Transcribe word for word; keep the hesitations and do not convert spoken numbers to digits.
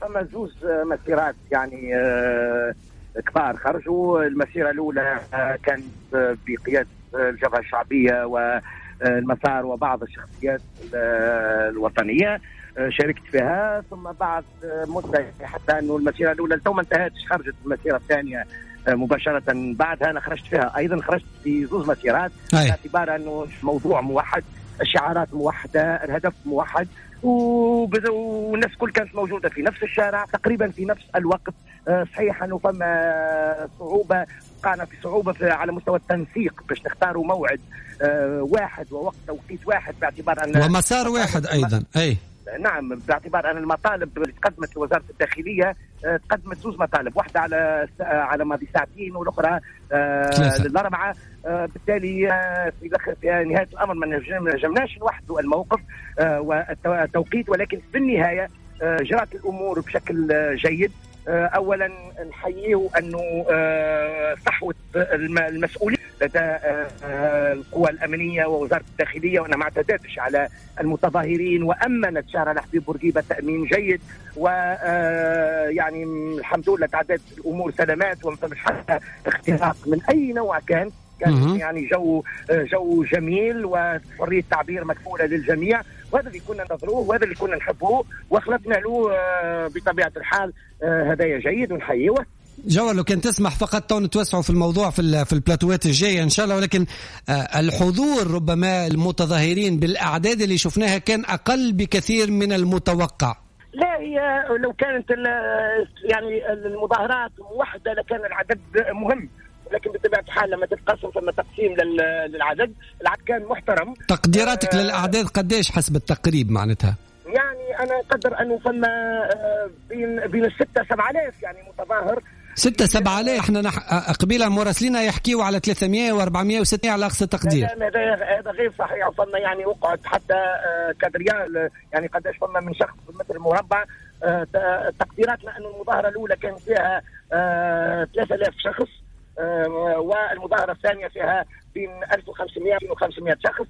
فما زوز مسيرات يعني كبار خرجوا. المسيرة الأولى كانت بقيادة الجبهة الشعبية والمسار وبعض الشخصيات الوطنية، شاركت فيها. ثم بعد مدة حتى أنه المسيرة الأولى تو ما انتهتش، خرجت المسيرة الثانية مباشرة بعدها. أنا خرجت فيها أيضا، خرجت في زوز مسيرات باعتبار أنه موضوع موحد، الشعارات موحدة، الهدف موحد، والناس كل كانت موجودة في نفس الشارع تقريبا في نفس الوقت. صحيح أنه فما صعوبة، وقعنا في صعوبة في على مستوى التنسيق باش نختاروا موعد واحد ووقت توقيت واحد، باعتبار أن ومسار واحد أيضا. أي نعم، باعتبار أن المطالب اللي تقدمت لوزارة الداخلية تقدمت زوج مطالب، واحدة على على ماضي ساعتين والأخرى للأربعة. بالتالي في في نهاية الأمر ما نجمناش نوحدوا الموقف والتوقيت، ولكن في النهاية جرت الأمور بشكل جيد. أولا نحييه أنه صحوة المسؤولين لدى القوى الأمنية ووزارة الداخلية، وأنها ما اعتدتش على المتظاهرين وأمنت شارع الحبيب بورقيبة تأمين جيد، ويعني الحمد لله تعدت الأمور سلامات وما فيش حتى اختراق من أي نوع كان. كان يعني جو جو جميل وحرية تعبير مكفولة للجميع، وهذا اللي كنا ننتظروه وهذا اللي كنا نحبوه وخلطنا له بطبيعة الحال. هدايا جيد ونحييه. جوال لو كان تسمح فقط تو نتوسعوا في الموضوع في في البلاتوات الجاية إن شاء الله، ولكن الحضور ربما المتظاهرين بالأعداد اللي شفناها كان أقل بكثير من المتوقع. لا، هي لو كانت يعني المظاهرات موحدة لكان العدد مهم، لكن بطبيعة الحال لما تتقسم ثم تقسيم للعدد، العدد كان محترم. تقديراتك آه للأعداد قديش حسب التقريب معناتها؟ يعني أنا أقدر أنه فما آه بين بين الستة سبعة آلاف يعني متظاهر. ستة سبعة آلاف. احنا نح... قبيلة مراسلين يحكيوا على ثلاثمائة وأربعمائة وستمائة على أقصى تقدير. هذا هذا غير صحيح. فما يعني وقعت حتى آه كادريال يعني قداش فما من شخص بالمتر المربع. آه تقديراتنا أن المظاهرة الأولى كان فيها آه ثلاثة آلاف شخص، آه والمظاهرة الثانية فيها بين ألف وخمسمائة وخمسمائة شخص.